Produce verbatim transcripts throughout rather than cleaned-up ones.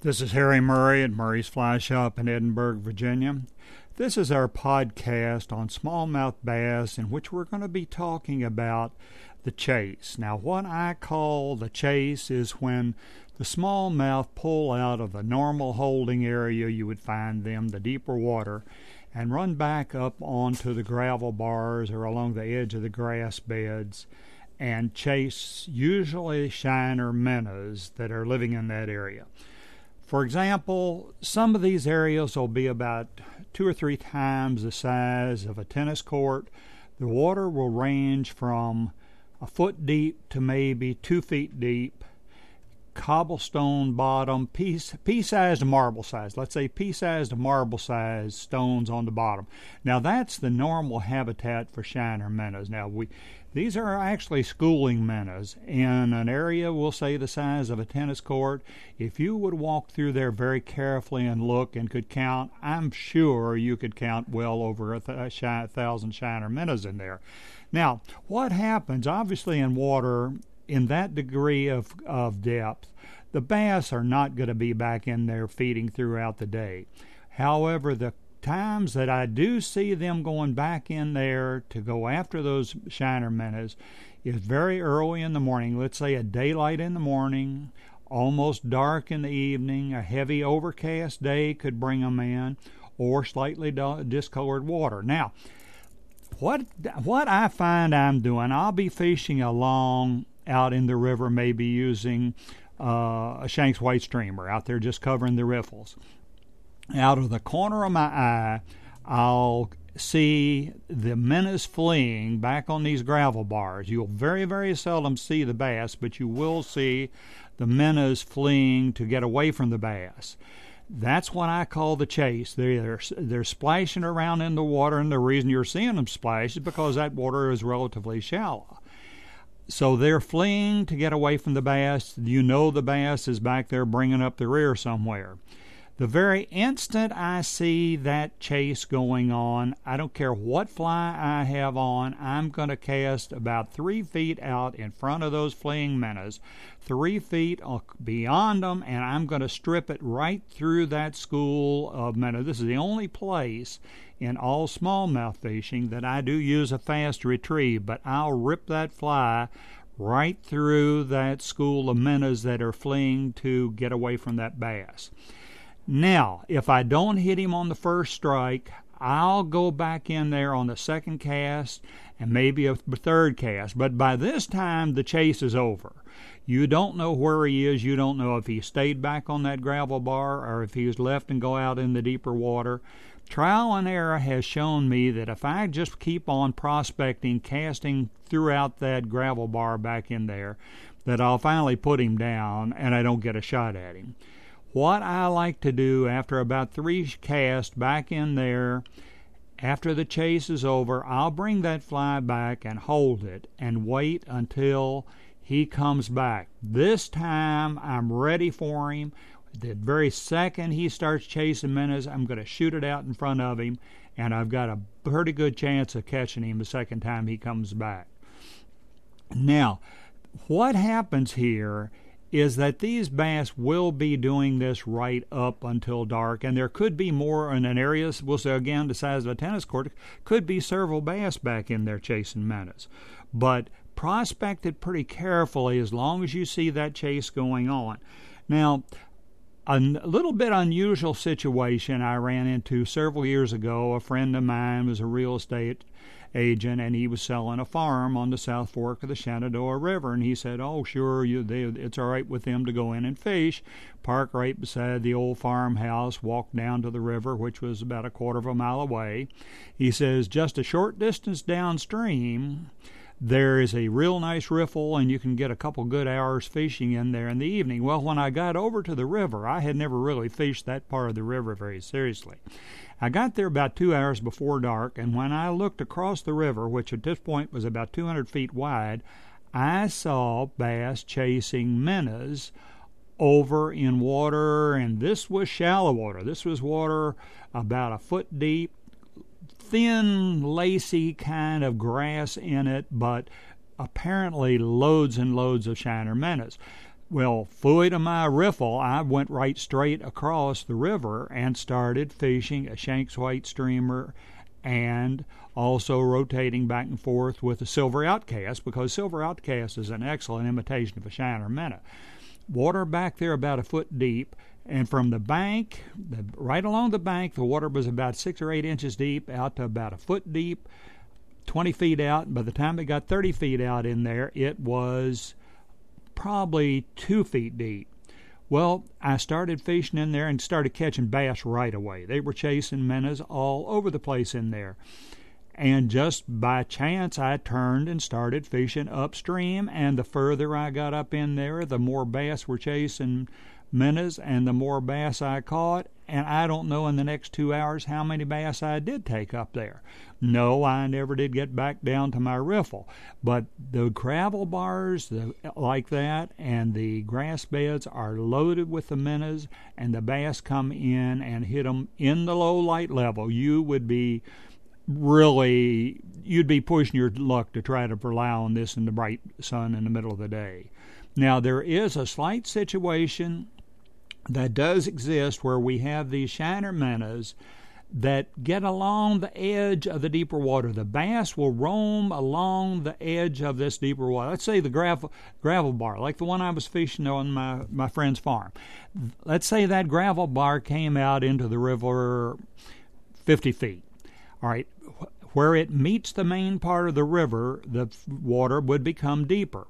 This is Harry Murray at Murray's Fly Shop in Edinburgh, Virginia. This is our podcast on smallmouth bass in which we're going to be talking about the chase. Now, what I call the chase is when the smallmouth pull out of the normal holding area you would find them, the deeper water, and run back up onto the gravel bars or along the edge of the grass beds and chase usually shiner minnows that are living in that area. For example, some of these areas will be about two or three times the size of a tennis court. The water will range from a foot deep to maybe two feet deep. Cobblestone bottom, pea, pea-sized to marble size. Let's say pea-sized to marble size stones on the bottom. Now that's the normal habitat for shiner minnows. Now we, these are actually schooling minnows in an area, we'll say the size of a tennis court. If you would walk through there very carefully and look and could count, I'm sure you could count well over a th- a thousand shiner minnows in there. Now, what happens, obviously in water, in that degree of, of depth, the bass are not going to be back in there feeding throughout the day. However, the times that I do see them going back in there to go after those shiner minnows is very early in the morning. Let's say a daylight in the morning, almost dark in the evening, a heavy overcast day could bring them in, or slightly discolored water. Now, what what I find I'm doing, I'll be fishing along out in the river, maybe using uh, a Shanks white streamer out there just covering the riffles. Out of the corner of my eye, I'll see the minnows fleeing back on these gravel bars. You'll very, very seldom see the bass, but you will see the minnows fleeing to get away from the bass. That's what I call the chase. They're, they're splashing around in the water, and the reason you're seeing them splash is because that water is relatively shallow. So they're fleeing to get away from the bass. You know the bass is back there bringing up the rear somewhere. The very instant I see that chase going on, I don't care what fly I have on, I'm going to cast about three feet out in front of those fleeing minnows, three feet beyond them, and I'm going to strip it right through that school of minnows. This is the only place in all smallmouth fishing that I do use a fast retrieve, but I'll rip that fly right through that school of minnows that are fleeing to get away from that bass. Now, if I don't hit him on the first strike, I'll go back in there on the second cast and maybe a third cast. But by this time, the chase is over. You don't know where he is. You don't know if he stayed back on that gravel bar or if he was left and go out in the deeper water. Trial and error has shown me that if I just keep on prospecting, casting throughout that gravel bar back in there, that I'll finally put him down and I don't get a shot at him. What I like to do after about three casts back in there, after the chase is over, I'll bring that fly back and hold it and wait until he comes back. This time I'm ready for him. The very second he starts chasing minnows, I'm going to shoot it out in front of him, and I've got a pretty good chance of catching him the second time he comes back. Now, what happens here is that these bass will be doing this right up until dark, and there could be more in an area, we'll say again the size of a tennis court, could be several bass back in there chasing minnows. But prospect it pretty carefully as long as you see that chase going on. Now, a little bit unusual situation I ran into several years ago. A friend of mine was a real estate agent, and he was selling a farm on the South Fork of the Shenandoah River, and he said, oh, sure, you, they, it's all right with them to go in and fish, park right beside the old farmhouse, walk down to the river, which was about a quarter of a mile away. He says, just a short distance downstream, there is a real nice riffle, and you can get a couple good hours fishing in there in the evening. Well, when I got over to the river, I had never really fished that part of the river very seriously. I got there about two hours before dark, and when I looked across the river, which at this point was about two hundred feet wide, I saw bass chasing minnows over in water, and this was shallow water. This was water about a foot deep, thin, lacy kind of grass in it, but apparently loads and loads of shiner minnows. Well, fluid to my riffle, I went right straight across the river and started fishing a Shanks white streamer and also rotating back and forth with a silver outcast, because silver outcast is an excellent imitation of a shiner minnow. Water back there about a foot deep, and from the bank, the, right along the bank, the water was about six or eight inches deep, out to about a foot deep, twenty feet out. And by the time it got thirty feet out in there, it was probably two feet deep. Well, I started fishing in there and started catching bass right away. They were chasing minnows all over the place in there. And just by chance, I turned and started fishing upstream, and the further I got up in there, the more bass were chasing minnows and the more bass I caught. And I don't know in the next two hours how many bass I did take up there. No, I never did get back down to my riffle. But the gravel bars the, like that and the grass beds are loaded with the minnows, and the bass come in and hit them in the low light level. You would be really, you'd be pushing your luck to try to rely on this in the bright sun in the middle of the day. Now, there is a slight situation that does exist where we have these shiner minnows that get along the edge of the deeper water. The bass will roam along the edge of this deeper water. Let's say the gravel gravel bar, like the one I was fishing on my, my friend's farm. Let's say that gravel bar came out into the river fifty feet. All right, where it meets the main part of the river, the water would become deeper,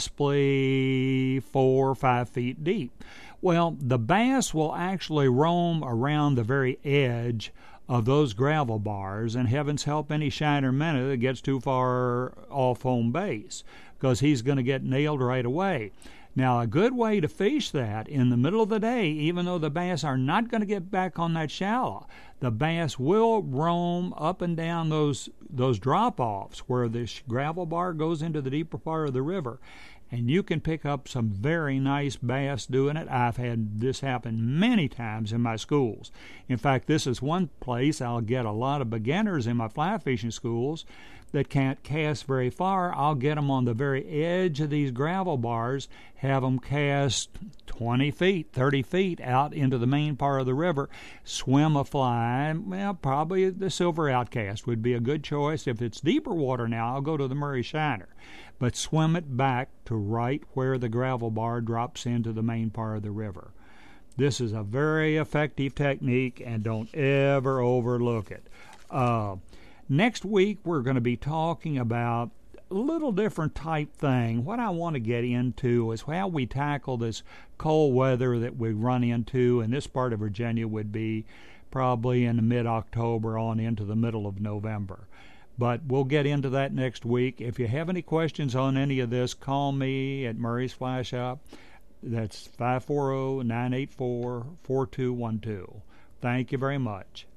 possibly four or five feet deep. Well, the bass will actually roam around the very edge of those gravel bars, and heavens help any shiner minnow that gets too far off home base, because he's going to get nailed right away. Now, a good way to fish that in the middle of the day, even though the bass are not going to get back on that shallow, the bass will roam up and down those those drop-offs where this gravel bar goes into the deeper part of the river. And you can pick up some very nice bass doing it. I've had this happen many times in my schools. In fact, this is one place I'll get a lot of beginners in my fly fishing schools that can't cast very far. I'll get them on the very edge of these gravel bars, have them cast twenty feet, thirty feet out into the main part of the river, swim a fly. Well, probably the silver outcast would be a good choice. If it's deeper water now, I'll go to the Murray shiner. But swim it back to right where the gravel bar drops into the main part of the river. This is a very effective technique, and don't ever overlook it. Uh, next week, we're going to be talking about a little different type thing. What I want to get into is how we tackle this cold weather that we run into, and this part of Virginia would be probably in the mid-October on into the middle of November. But we'll get into that next week. If you have any questions on any of this, call me at Murray's Fly Shop. That's five four zero, nine eight four, four two one two. Thank you very much.